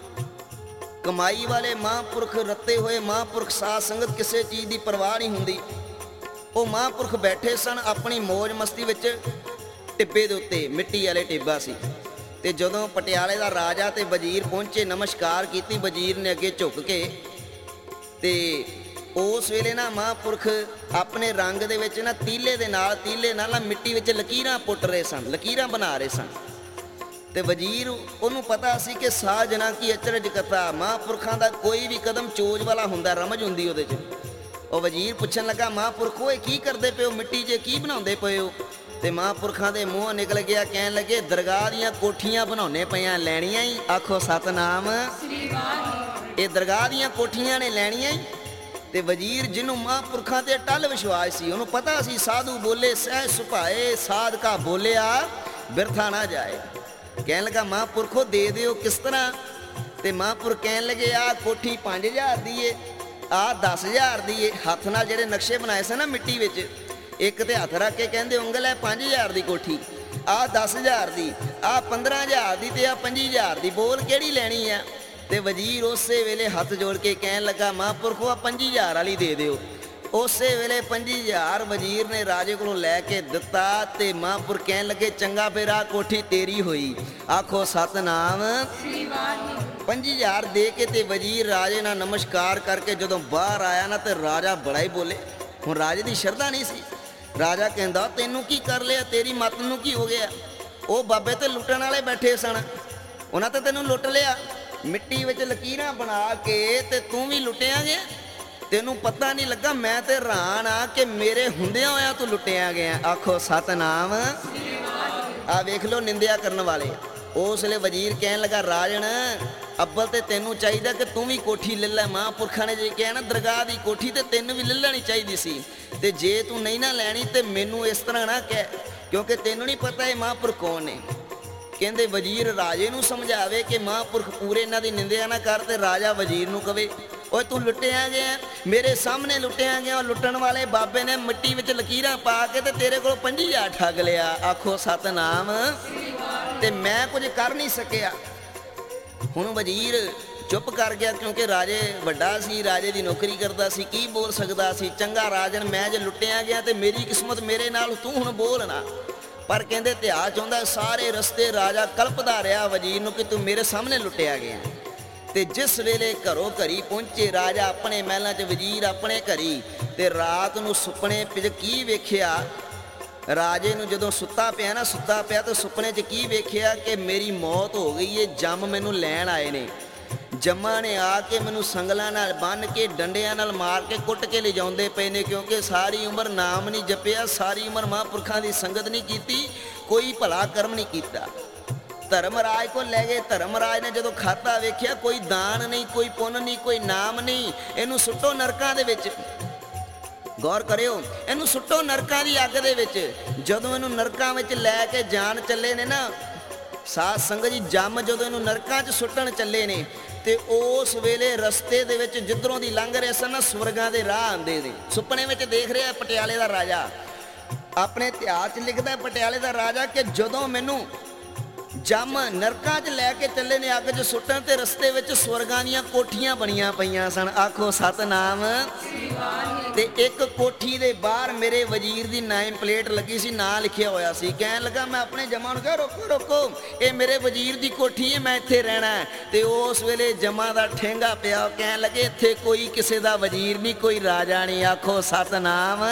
ਕਮਾਈ ਵਾਲੇ ਮਹਾਂਪੁਰਖ, ਰੱਤੇ ਹੋਏ ਮਹਾਂਪੁਰਖ, ਸਾਧ ਸੰਗਤ ਕਿਸੇ ਚੀਜ਼ ਦੀ ਪਰਵਾਹ ਨਹੀਂ ਹੁੰਦੀ। ਉਹ ਮਹਾਂਪੁਰਖ ਬੈਠੇ ਸਨ ਆਪਣੀ ਮੌਜ ਮਸਤੀ ਵਿੱਚ ਟਿੱਬੇ ਦੇ ਉੱਤੇ, ਮਿੱਟੀ ਵਾਲੇ ਟਿੱਬਾ ਸੀ। ਤੇ ਜਦੋਂ ਪਟਿਆਲੇ ਦਾ ਰਾਜਾ ਤੇ ਵਜ਼ੀਰ ਪਹੁੰਚੇ, ਨਮਸਕਾਰ ਕੀਤੀ ਵਜ਼ੀਰ ਨੇ ਅੱਗੇ ਝੁੱਕ ਕੇ। ਤੇ ਉਸ ਵੇਲੇ ਨਾ ਮਹਾਂਪੁਰਖ ਆਪਣੇ ਰੰਗ ਦੇ ਵਿੱਚ ਨਾ ਤੀਲੇ ਦੇ ਨਾਲ ਤੀਲੇ ਨਾਲ ਮਿੱਟੀ ਵਿੱਚ ਲਕੀਰਾਂ ਪੁੱਟ ਰਹੇ ਸਨ, ਲਕੀਰਾਂ ਬਣਾ ਰਹੇ ਸਨ। ਤੇ ਵਜ਼ੀਰ, ਉਹਨੂੰ ਪਤਾ ਸੀ ਕਿ ਸਾਜਨਾ ਕੀ ਅਚਰਜ ਕਥਾ, ਮਹਾਂਪੁਰਖਾਂ ਦਾ ਕੋਈ ਵੀ ਕਦਮ ਚੋਜ ਵਾਲਾ ਹੁੰਦਾ, ਰਮਜ ਹੁੰਦੀ ਉਹਦੇ 'ਚ। ਉਹ ਵਜ਼ੀਰ ਪੁੱਛਣ ਲੱਗਾ, ਮਹਾਂਪੁਰਖੋ ਇਹ ਕੀ ਕਰਦੇ ਪਏ ਹੋ, ਮਿੱਟੀ 'ਚ ਕੀ ਬਣਾਉਂਦੇ ਪਏ ਹੋ? ਤੇ ਮਹਾਂਪੁਰਖਾਂ ਦੇ ਮੂੰਹੋਂ ਨਿਕਲ ਗਿਆ, ਕਹਿਣ ਲੱਗੇ ਦਰਗਾਹ ਦੀਆਂ ਕੋਠੀਆਂ ਬਣਾਉਣੇ ਪਈਆਂ, ਲੈਣੀਆਂ ਹੀ। ਆਖੋ ਸਤਨਾਮ ਸ੍ਰੀ ਵਾਹਿਗੁਰੂ। ਇਹ ਦਰਗਾਹ ਦੀਆਂ ਕੋਠੀਆਂ ਨੇ, ਲੈਣੀਆਂ ਹੀ। ਤੇ ਵਜ਼ੀਰ, ਜਿਹਨੂੰ ਮਹਾਂਪੁਰਖਾਂ ਤੇ ਅਟੱਲ ਵਿਸ਼ਵਾਸ ਸੀ, ਉਹਨੂੰ ਪਤਾ ਸੀ ਸਾਧੂ ਬੋਲੇ ਸਹਿ ਸੁਭਾਏ, ਸਾਧਕਾ ਬੋਲਿਆ ਬਿਰਥਾ ਨਾ ਜਾਏ। ਕਹਿਣ ਲੱਗਾ ਮਹਾਂਪੁਰਖੋ ਦੇ ਦਿਓ, ਕਿਸ ਤਰ੍ਹਾਂ? ਤੇ ਮਹਾਂਪੁਰਖ ਕਹਿਣ ਲੱਗੇ, ਆਹ ਕੋਠੀ ਪੰਜ ਹਜ਼ਾਰ ਦੀ ਏ, ਆਹ ਦਸ ਹਜ਼ਾਰ ਦੀ ਏ। ਹੱਥ ਨਾਲ ਜਿਹੜੇ ਨਕਸ਼ੇ ਬਣਾਏ ਸਨ ਨਾ ਮਿੱਟੀ ਵਿੱਚ, ਇੱਕ ਤੇ ਹੱਥ ਰੱਖ ਕੇ ਕਹਿੰਦੇ ਉਂਗਲ ਹੈ ਪੰਜ ਹਜ਼ਾਰ ਦੀ ਕੋਠੀ, ਆਹ ਦਸ ਹਜ਼ਾਰ ਦੀ, ਆਹ ਪੰਦਰਾਂ ਹਜ਼ਾਰ ਦੀ, ਤੇ ਆਹ ਪੰਜੀ ਹਜ਼ਾਰ ਦੀ, ਬੋਲ ਕਿਹੜੀ ਲੈਣੀ ਆ? ਤੇ ਵਜ਼ੀਰ ਉਸੇ ਵੇਲੇ ਹੱਥ ਜੋੜ ਕੇ ਕਹਿਣ ਲੱਗਾ, ਮਹਾਂਪੁਰਖੋ ਆਹ ਪੰਜੀ ਹਜ਼ਾਰ ਵਾਲੀ ਦੇ ਦਿਓ। ਉਸੇ ਵੇਲੇ ਪੰਜੀ ਹਜ਼ਾਰ ਵਜ਼ੀਰ ਨੇ ਰਾਜੇ ਕੋਲੋਂ ਲੈ ਕੇ ਦਿੱਤਾ। ਤੇ ਮਹਾਂਪੁਰਖ ਕਹਿਣ ਲੱਗੇ, ਚੰਗਾ ਫਿਰ ਆਹ ਕੋਠੀ ਤੇਰੀ ਹੋਈ। ਆਖੋ ਸਤਨਾਮ ਸ੍ਰੀ ਵਾਹਿਗੁਰੂ। ਪੰਜੀ ਹਜ਼ਾਰ ਦੇ ਕੇ ਤੇ ਵਜ਼ੀਰ ਰਾਜੇ ਨਾਲ ਨਮਸਕਾਰ ਕਰਕੇ ਜਦੋਂ ਬਾਹਰ ਆਇਆ ਨਾ, ਤੇ ਰਾਜਾ ਬੜਾ ਹੀ ਬੋਲੇ। ਹੁਣ ਰਾਜੇ ਦੀ ਸ਼ਰਧਾ ਨਹੀਂ ਸੀ। ਰਾਜਾ ਕਹਿੰਦਾ, ਤੈਨੂੰ ਕੀ ਕਰ ਲਿਆ, ਤੇਰੀ ਮੱਤ ਨੂੰ ਕੀ ਹੋ ਗਿਆ? ਉਹ ਬਾਬੇ ਤੇ ਲੁੱਟਣ ਵਾਲੇ ਬੈਠੇ ਸਨ, ਉਹਨਾਂ ਤੇ ਤੈਨੂੰ ਲੁੱਟ ਲਿਆ। ਮਿੱਟੀ ਵਿੱਚ ਲਕੀਰਾਂ ਬਣਾ ਕੇ ਤੇ ਤੂੰ ਵੀ ਲੁੱਟਿਆ ਗਿਆ। ਤੈਨੂੰ ਪਤਾ ਨਹੀਂ ਲੱਗਾ, ਮੈਂ ਤੇ ਹੈਰਾਨ ਆ ਕਿ ਮੇਰੇ ਹੁੰਦਿਆਂ ਹੋਇਆ ਤੂੰ ਲੁੱਟਿਆ ਗਿਆ। ਆਖੋ ਸਤਨਾਮ। ਆ ਵੇਖ ਲੋ ਨਿੰਦਿਆ ਕਰਨ ਵਾਲੇ। ਉਸ ਵੇਲੇ ਵਜ਼ੀਰ ਕਹਿਣ ਲੱਗਾ, ਰਾਜਨ ਅੱਬਲ ਤੇ ਤੈਨੂੰ ਚਾਹੀਦਾ ਕਿ ਤੂੰ ਵੀ ਕੋਠੀ ਲੈ ਲੈ। ਮਹਾਂਪੁਰਖਾਂ ਨੇ ਜੇ ਕਿਹਾ ਨਾ ਦਰਗਾਹ ਦੀ ਕੋਠੀ, ਤੇ ਤੈਨੂੰ ਵੀ ਲੈ ਲੈਣੀ ਚਾਹੀਦੀ ਸੀ। ਤੇ ਜੇ ਤੂੰ ਨਹੀਂ ਨਾ ਲੈਣੀ ਤੇ ਮੈਨੂੰ ਇਸ ਤਰ੍ਹਾਂ ਨਾ ਕਹਿ, ਕਿਉਂਕਿ ਤੈਨੂੰ ਨਹੀਂ ਪਤਾ ਇਹ ਮਹਾਂਪੁਰਖ ਕੌਣ ਨੇ। ਕਹਿੰਦੇ ਵਜ਼ੀਰ ਰਾਜੇ ਨੂੰ ਸਮਝਾਵੇ ਕਿ ਮਹਾਂਪੁਰਖ ਪੂਰੇ ਇਹਨਾਂ ਦੀ ਨਿੰਦਿਆ ਨਾ ਕਰ। ਤੇ ਰਾਜਾ ਵਜ਼ੀਰ ਨੂੰ ਕਵੇ, ਓਏ ਤੂੰ ਲੁੱਟਿਆ ਗਿਆ, ਮੇਰੇ ਸਾਹਮਣੇ ਲੁੱਟਿਆ ਗਿਆ। ਉਹ ਲੁੱਟਣ ਵਾਲੇ ਬਾਬੇ ਨੇ ਮਿੱਟੀ ਵਿੱਚ ਲਕੀਰਾਂ ਪਾ ਕੇ ਤੇ ਤੇਰੇ ਕੋਲ ਪੰਜੀ ਹਜ਼ਾਰ ਠੱਗ ਲਿਆ। ਆਖੋ ਸਤਨਾਮ। ਤੇ ਮੈਂ ਕੁਝ ਕਰ ਨਹੀਂ ਸਕਿਆ। ਹੁਣ ਵਜ਼ੀਰ ਚੁੱਪ ਕਰ ਗਿਆ, ਕਿਉਂਕਿ ਰਾਜੇ ਵੱਡਾ ਸੀ, ਰਾਜੇ ਦੀ ਨੌਕਰੀ ਕਰਦਾ ਸੀ, ਕੀ ਬੋਲ ਸਕਦਾ ਸੀ? ਚੰਗਾ ਰਾਜਨ, ਮੈਂ ਜੇ ਲੁੱਟਿਆ ਗਿਆ ਤੇ ਮੇਰੀ ਕਿਸਮਤ ਮੇਰੇ ਨਾਲ, ਤੂੰ ਹੁਣ ਬੋਲ ਨਾ। ਪਰ ਕਹਿੰਦੇ ਇਤਿਹਾਸ ਚਾਹੁੰਦਾ, ਸਾਰੇ ਰਸਤੇ ਰਾਜਾ ਕਲਪਦਾ ਰਿਹਾ ਵਜ਼ੀਰ ਨੂੰ ਕਿ ਤੂੰ ਮੇਰੇ ਸਾਹਮਣੇ ਲੁੱਟਿਆ ਗਿਆ। ਤੇ ਜਿਸ ਵੇਲੇ ਘਰੋਂ ਘਰੀ ਪਹੁੰਚੇ ਰਾਜਾ ਆਪਣੇ ਮਹਿਲਾਂ 'ਚ, ਵਜ਼ੀਰ ਆਪਣੇ ਘਰੀ, ਤੇ ਰਾਤ ਨੂੰ ਸੁਪਨੇ 'ਚ ਕੀ ਵੇਖਿਆ? ਰਾਜੇ ਨੂੰ ਜਦੋਂ ਸੁੱਤਾ ਪਿਆ ਨਾ, ਸੁੱਤਾ ਪਿਆ ਤੇ ਸੁਪਨੇ 'ਚ ਕੀ ਵੇਖਿਆ ਕਿ ਮੇਰੀ ਮੌਤ ਹੋ ਗਈ ਏ, ਜੰਮ ਮੈਨੂੰ ਲੈਣ ਆਏ ਨੇ। ਜੰਮਾਂ ਨੇ ਆ ਕੇ ਮੈਨੂੰ ਸੰਗਲਾਂ ਨਾਲ ਬੰਨ੍ਹ ਕੇ, ਡੰਡਿਆਂ ਨਾਲ ਮਾਰ ਕੇ, ਕੁੱਟ ਕੇ ਲਿਜਾਉਂਦੇ ਪਏ ਨੇ, ਕਿਉਂਕਿ ਸਾਰੀ ਉਮਰ ਨਾਮ ਨਹੀਂ ਜਪਿਆ, ਸਾਰੀ ਉਮਰ ਮਹਾਂਪੁਰਖਾਂ ਦੀ ਸੰਗਤ ਨਹੀਂ ਕੀਤੀ, ਕੋਈ ਭਲਾ ਕਰਮ ਨਹੀਂ ਕੀਤਾ। ਧਰਮਰਾਜ ਕੋਲ ਲੈ ਗਏ। ਧਰਮਰਾਜ ਨੇ ਜਦੋਂ ਖਾਤਾ ਵੇਖਿਆ, ਕੋਈ ਦਾਨ ਨਹੀਂ, ਕੋਈ ਪੁੰਨ ਨਹੀਂ, ਕੋਈ ਨਾਮ ਨਹੀਂ। ਇਹਨੂੰ ਸੁੱਟੋ ਨਰਕਾਂ ਦੇ ਵਿੱਚ। ਗੌਰ ਕਰਿਓ, ਇਹਨੂੰ ਸੁੱਟੋ ਨਰਕਾਂ ਦੀ ਅੱਗ ਦੇ ਵਿੱਚ। ਜਦੋਂ ਇਹਨੂੰ ਨਰਕਾਂ ਵਿੱਚ ਲੈ ਕੇ ਜਾਣ ਚੱਲੇ ਨੇ ਨਾ ਸਾਧ ਸੰਗਤ ਜੀ, ਜੰਮ ਜਦੋਂ ਇਹਨੂੰ ਨਰਕਾਂ 'ਚ ਸੁੱਟਣ ਚੱਲੇ ਨੇ, ਤੇ ਉਸ ਵੇਲੇ ਰਸਤੇ ਦੇ ਵਿੱਚ ਜਿੱਧਰੋਂ ਦੀ ਲੰਘ ਰਹੇ ਸਨ ਨਾ, ਸਵਰਗਾਂ ਦੇ ਰਾਹ ਆਉਂਦੇ ਨੇ। ਸੁਪਨੇ ਵਿੱਚ ਦੇਖ ਰਿਹਾ ਪਟਿਆਲੇ ਦਾ ਰਾਜਾ, ਆਪਣੇ ਇਤਿਹਾਸ 'ਚ ਲਿਖਦਾ ਪਟਿਆਲੇ ਦਾ ਰਾਜਾ ਕਿ ਜਦੋਂ ਮੈਨੂੰ ਜੰਮ ਨਰਕਾਂ 'ਚ ਲੈ ਕੇ ਚੱਲੇ ਨੇ ਅੱਗ 'ਚ ਸੁੱਟਣ, ਤੇ ਰਸਤੇ ਵਿੱਚ ਸਵਰਗਾਂ ਦੀਆਂ ਕੋਠੀਆਂ ਬਣੀਆਂ ਪਈਆਂ ਸਨ। ਆਖੋ ਸਤਨਾਮ। ਤੇ ਇੱਕ ਕੋਠੀ ਦੇ ਬਾਹਰ ਮੇਰੇ ਵਜ਼ੀਰ ਦੀ ਨਾਮ ਪਲੇਟ ਲੱਗੀ ਸੀ, ਨਾਂ ਲਿਖਿਆ ਹੋਇਆ ਸੀ। ਕਹਿਣ ਲੱਗਾ, ਮੈਂ ਆਪਣੇ ਜਮਾਂ ਨੂੰ ਕਿਹਾ, ਰੋਕੋ ਰੋਕੋ, ਇਹ ਮੇਰੇ ਵਜ਼ੀਰ ਦੀ ਕੋਠੀ ਹੈ, ਮੈਂ ਇੱਥੇ ਰਹਿਣਾ। ਤੇ ਉਸ ਵੇਲੇ ਜਮਾਂ ਦਾ ਠੇਂਗਾ ਪਿਆ। ਕਹਿਣ ਲੱਗੇ, ਇੱਥੇ ਕੋਈ ਕਿਸੇ ਦਾ ਵਜ਼ੀਰ ਨਹੀਂ, ਕੋਈ ਰਾਜਾ ਨਹੀਂ। ਆਖੋ ਸਤਨਾਮ।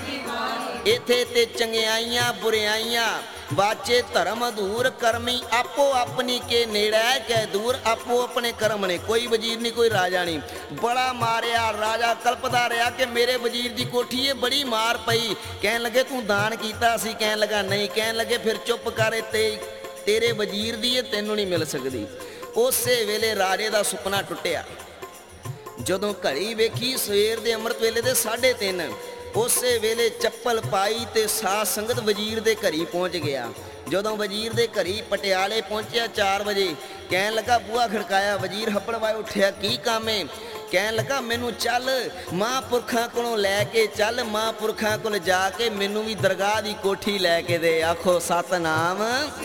ਇੱਥੇ ਤੇ ਚੰਗਿਆਈਆਂ ਬੁਰਿਆਈਆਂ ਵਾਚੇ ਧਰਮ ਅਧੂਰ, ਕਰਮੀ ਆਪੋ ਆਪਣੀ ਕੇ ਨੇੜੇ ਕੈ ਦੂਰ। ਆਪੋ ਆਪਣੇ ਕਰਮ ਨੇ, ਕੋਈ ਵਜ਼ੀਰ ਨਹੀਂ, ਕੋਈ ਰਾਜਾ ਨਹੀਂ। ਬੜਾ ਮਾਰਿਆ ਰਾਜਾ, ਕਲਪਦਾ ਰਿਹਾ ਕਿ ਮੇਰੇ ਵਜ਼ੀਰ ਦੀ ਕੋਠੀ ਹੈ, ਬੜੀ ਮਾਰ ਪਈ। ਕਹਿਣ ਲੱਗੇ, ਤੂੰ ਦਾਨ ਕੀਤਾ ਸੀ? ਕਹਿਣ ਲੱਗਾ, ਨਹੀਂ। ਕਹਿਣ ਲੱਗੇ, ਫਿਰ ਚੁੱਪ ਕਰ, ਤੇ ਤੇਰੇ ਵਜ਼ੀਰ ਦੀ ਹੈ, ਤੈਨੂੰ ਨਹੀਂ ਮਿਲ ਸਕਦੀ। ਉਸੇ ਵੇਲੇ ਰਾਜੇ ਦਾ ਸੁਪਨਾ ਟੁੱਟਿਆ। ਜਦੋਂ ਘੜੀ ਵੇਖੀ, ਸਵੇਰ ਦੇ ਅੰਮ੍ਰਿਤ ਵੇਲੇ ਦੇ ਸਾਢੇ ਤਿੰਨ, ਉਸੇ ਵੇਲੇ ਚੱਪਲ ਪਾਈ ਤੇ ਸਾਧ ਸੰਗਤ ਵਜ਼ੀਰ ਦੇ ਘਰੀ ਪਹੁੰਚ ਗਿਆ। ਜਦੋਂ ਵਜ਼ੀਰ ਦੇ ਘਰੀ ਪਟਿਆਲੇ ਪਹੁੰਚਿਆ ਚਾਰ ਵਜੇ, ਕਹਿਣ ਲੱਗਾ ਬੂਹਾ ਖੜਕਾਇਆ। ਵਜ਼ੀਰ ਹੱਪੜਵਾਏ ਉੱਠਿਆ, ਕੀ ਕੰਮ ਏ? ਕਹਿਣ ਲੱਗਾ ਮੈਨੂੰ ਚੱਲ ਮਹਾਂਪੁਰਖਾਂ ਕੋਲੋਂ ਲੈ ਕੇ ਚੱਲ, ਮਹਾਂਪੁਰਖਾਂ ਕੋਲ ਜਾ ਕੇ ਮੈਨੂੰ ਵੀ ਦਰਗਾਹ ਦੀ ਕੋਠੀ ਲੈ ਕੇ ਦੇ। ਆਖੋ ਸਤਨਾਮ।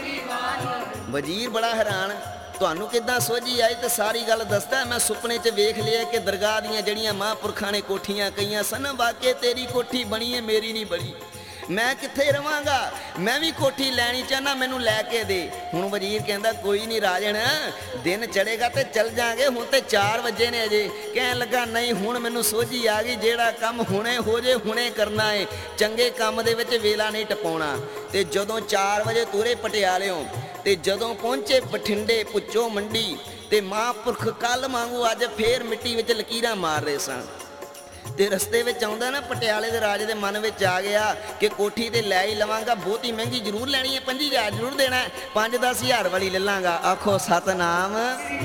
ਵਜ਼ੀਰ ਬੜਾ ਹੈਰਾਨ, ਤੁਹਾਨੂੰ ਕਿੱਦਾਂ ਸੋਝੀ ਆਈ? ਤੇ ਸਾਰੀ ਗੱਲ ਦੱਸਦਾ। ਮੈਂ ਸੁਪਨੇ 'ਚ ਵੇਖ ਲਿਆ ਕਿ ਦਰਗਾਹ ਦੀਆਂ ਜਿਹੜੀਆਂ ਮਹਾਂਪੁਰਖਾਂ ਨੇ ਕੋਠੀਆਂ ਕਹੀਆਂ ਸਨ, ਵਾਕੇ ਤੇਰੀ ਕੋਠੀ ਬਣੀ ਹੈ, ਮੇਰੀ ਨਹੀਂ ਬਣੀ। ਮੈਂ ਕਿੱਥੇ ਰਵਾਂਗਾ? ਮੈਂ ਵੀ ਕੋਠੀ ਲੈਣੀ ਚਾਹੁੰਦਾ, ਮੈਨੂੰ ਲੈ ਕੇ ਦੇ। ਹੁਣ ਵਜ਼ੀਰ ਕਹਿੰਦਾ ਕੋਈ ਨਹੀਂ ਰਾਜਨ, ਦਿਨ ਚੜੇਗਾ ਤੇ ਚੱਲ ਜਾਾਂਗੇ, ਹੁਣ ਤੇ ਚਾਰ ਵਜੇ ਨੇ ਅਜੇ। ਕਹਿਣ ਲੱਗਾ ਨਹੀਂ, ਹੁਣ ਮੈਨੂੰ ਸੋਝੀ ਆ ਗਈ, ਜਿਹੜਾ ਕੰਮ ਹੁਣੇ ਹੋ ਜੇ ਹੁਣੇ ਕਰਨਾ ਏ, ਚੰਗੇ ਕੰਮ ਦੇ ਵਿੱਚ ਵੇਲਾ ਨਹੀਂ ਟਪਾਉਣਾ। ਤੇ ਜਦੋਂ ਚਾਰ ਵਜੇ ਤੁਰੇ ਪਟਿਆਲਿਓਂ ਤੇ ਜਦੋਂ ਪਹੁੰਚੇ ਬਠਿੰਡੇ ਪੁੱਚੋ ਮੰਡੀ, ਤੇ ਮਹਾਂਪੁਰਖ ਕੱਲ ਵਾਂਗੂ ਅੱਜ ਫੇਰ ਮਿੱਟੀ ਵਿੱਚ ਲਕੀਰਾਂ ਮਾਰ ਰਹੇ ਸਨ। ਤੇ ਰਸਤੇ ਵਿੱਚ ਆਉਂਦਾ ਨਾ, ਪਟਿਆਲੇ ਦੇ ਰਾਜੇ ਦੇ ਮਨ ਵਿੱਚ ਆ ਗਿਆ ਕਿ ਕੋਠੀ ਤੇ ਲੈ ਹੀ ਲਵਾਂਗਾ, ਬਹੁਤੀ ਮਹਿੰਗੀ ਜ਼ਰੂਰ ਲੈਣੀ ਹੈ, ਪੰਜੀ ਹਜ਼ਾਰ ਜ਼ਰੂਰ ਦੇਣਾ, ਪੰਜ ਦਸ ਹਜ਼ਾਰ ਵਾਲੀ ਲੈ ਲਾਂਗਾ। ਆਖੋ ਸਤਨਾਮ।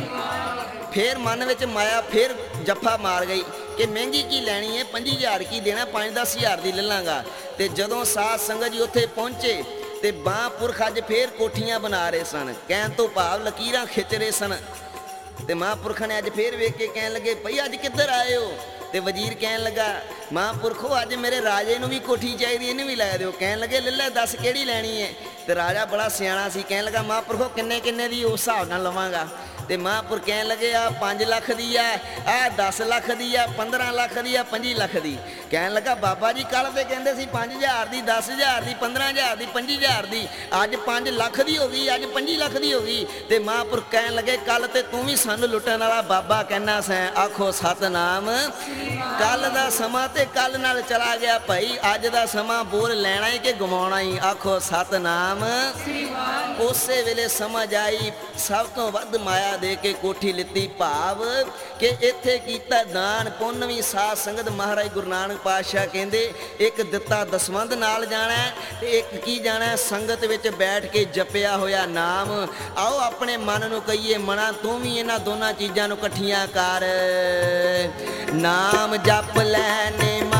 ਫੇਰ ਮਨ ਵਿੱਚ ਮਾਇਆ ਫੇਰ ਜੱਫਾ ਮਾਰ ਗਈ ਕਿ ਮਹਿੰਗੀ ਕੀ ਲੈਣੀ ਹੈ, ਪੰਜੀ ਹਜ਼ਾਰ ਕੀ ਦੇਣਾ, ਪੰਜ ਦਸ ਹਜ਼ਾਰ ਦੀ ਲੈ ਲਾਂਗਾ। ਤੇ ਜਦੋਂ ਸਾਧ ਸੰਗਤ ਜੀ ਉੱਥੇ ਪਹੁੰਚੇ ਤੇ ਮਹਾਂਪੁਰਖ ਅੱਜ ਫੇਰ ਕੋਠੀਆਂ ਬਣਾ ਰਹੇ ਸਨ, ਕਹਿਣ ਤੋਂ ਭਾਵ ਲਕੀਰਾਂ ਖਿੱਚ ਰਹੇ ਸਨ। ਤੇ ਮਹਾਂਪੁਰਖਾਂ ਨੇ ਅੱਜ ਫੇਰ ਵੇਖ ਕੇ ਕਹਿਣ ਲੱਗੇ ਭਈ ਅੱਜ ਕਿੱਧਰ ਆਏ ਹੋ? ਤੇ ਵਜ਼ੀਰ ਕਹਿਣ ਲੱਗਾ ਮਹਾਂਪੁਰਖੋ ਅੱਜ ਮੇਰੇ ਰਾਜੇ ਨੂੰ ਵੀ ਕੋਠੀ ਚਾਹੀਦੀ, ਇਹਨੂੰ ਵੀ ਲੈ ਦਿਓ। ਕਹਿਣ ਲੱਗੇ ਲੈ ਲੈ ਦੱਸ ਕਿਹੜੀ ਲੈਣੀ ਹੈ? ਤੇ ਰਾਜਾ ਬੜਾ ਸਿਆਣਾ ਸੀ, ਕਹਿਣ ਲੱਗਾ ਮਹਾਂਪੁਰਖੋ ਕਿੰਨੇ ਕਿੰਨੇ ਦੀ, ਉਸ ਹਿਸਾਬ ਨਾਲ ਲਵਾਂਗਾ। ਤੇ ਮਹਾਂਪੁਰਖ ਕਹਿਣ ਲੱਗੇ ਆ ਪੰਜ ਲੱਖ ਦੀ ਆ, ਆਹ ਦਸ ਲੱਖ ਦੀ ਆ, ਪੰਦਰਾਂ ਲੱਖ ਦੀ ਆ, ਪੰਜੀ ਲੱਖ ਦੀ। ਕਹਿਣ ਲੱਗਾ ਬਾਬਾ ਜੀ ਕੱਲ੍ਹ ਤੇ ਕਹਿੰਦੇ ਸੀ ਪੰਜ ਹਜ਼ਾਰ ਦੀ, ਦਸ ਹਜ਼ਾਰ ਦੀ, ਪੰਦਰਾਂ ਹਜ਼ਾਰ ਦੀ, ਪੰਜੀ ਹਜ਼ਾਰ ਦੀ, ਅੱਜ ਪੰਜ ਲੱਖ ਦੀ ਹੋ ਗਈ, ਅੱਜ ਪੰਜੀ ਲੱਖ ਦੀ ਹੋ ਗਈ। ਤੇ ਮਹਾਂਪੁਰਖ ਕਹਿਣ ਲੱਗੇ ਕੱਲ੍ਹ ਤੇ ਤੂੰ ਵੀ ਸਾਨੂੰ ਲੁੱਟਣ ਵਾਲਾ ਬਾਬਾ ਕਹਿਣਾ ਸੈਂ। ਆਖੋ ਸਤਨਾਮ। ਕੱਲ੍ਹ ਦਾ ਸਮਾਂ ਤੇ ਕੱਲ੍ਹ ਨਾਲ ਚਲਾ ਗਿਆ ਭਾਈ, ਅੱਜ ਦਾ ਸਮਾਂ ਬੋਲ ਲੈਣਾ ਹੀ ਕਿ ਗਵਾਉਣਾ ਹੀ। ਆਖੋ ਸਤਨਾਮ। ਉਸੇ ਵੇਲੇ ਸਮਝ ਆਈ ਸਭ ਤੋਂ ਵੱਧ ਮਾਇਆ ਦੇ ਕੇ ਕੋਠੀ ਲਿੱਤੀ, ਭਾਵ ਕਿ ਇੱਥੇ ਕੀਤਾ ਦਾਨ ਪੁੰਨ ਵੀ। ਸਾਧ ਸੰਗਤ ਮਹਾਰਾਜ ਗੁਰੂ ਨਾਨਕ ਪਾਤਸ਼ਾਹ ਕਹਿੰਦੇ ਇੱਕ ਦਿੱਤਾ ਦਸਵੰਧ ਨਾਲ ਜਾਣਾ ਤੇ ਇੱਕ ਕੀ ਜਾਣਾ, ਸੰਗਤ ਵਿੱਚ ਬੈਠ ਕੇ ਜਪਿਆ ਹੋਇਆ ਨਾਮ। ਆਓ ਆਪਣੇ ਮਨ ਨੂੰ ਕਹੀਏ ਮਨਾ ਤੂੰ ਵੀ ਇਹਨਾਂ ਦੋਨਾਂ ਚੀਜ਼ਾਂ ਨੂੰ ਇਕੱਠੀਆਂ ਕਰ। ਨਾਮ ਜਪ ਲੈਨੇ